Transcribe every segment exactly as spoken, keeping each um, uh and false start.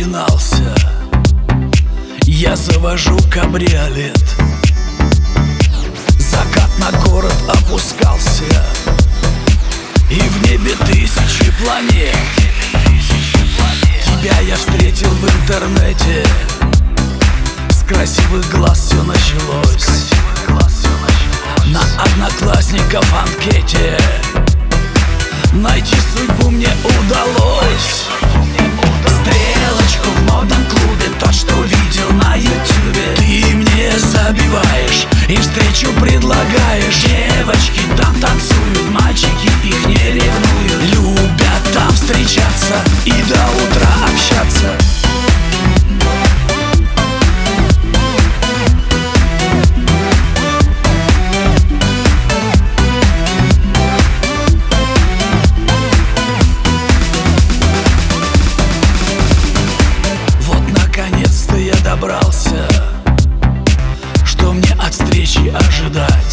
начинался, я завожу кабриолет. Закат на город опускался, и в небе тысячи планет. Тебя я встретил в интернете, с красивых глаз все началось. На одноклассников анкете найти судьбу мне удалось. Стрелочку в модном клубе, тот, что видел на ютубе, ты мне забиваешь и встречу предлагаешь. Девочки там танцуют, мальчики их не ревнуют, любят там встречаться и до утра общаться. Добрался, что мне от встречи ожидать.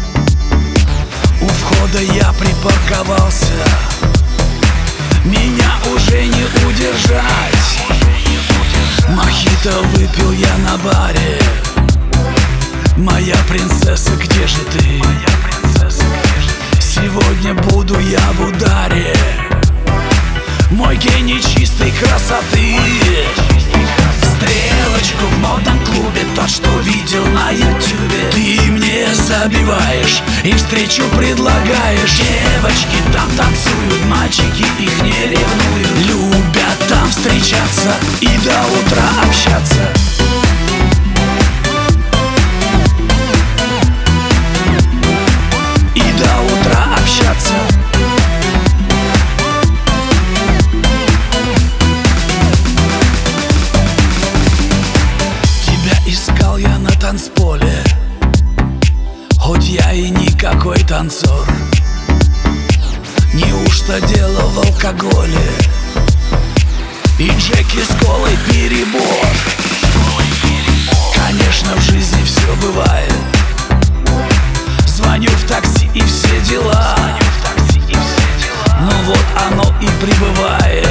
У входа я припарковался, меня уже не удержать. Мохито выпил я на баре. Моя принцесса, где же ты? Сегодня буду я в ударе. Мой гений чистой красоты. Стрелочку в модном клубе, тот, что видел на ютубе, ты мне забиваешь и встречу предлагаешь. Девочки там танцуют, мальчики их не ревнуют, любят там встречаться и до утра общаться. И до утра общаться. Искал я на танцполе, хоть я и никакой танцор. Неужто дело в алкоголе и Джеки с колой перебор? Конечно, в жизни все бывает. Звоню в такси и все дела. Ну вот оно и прибывает.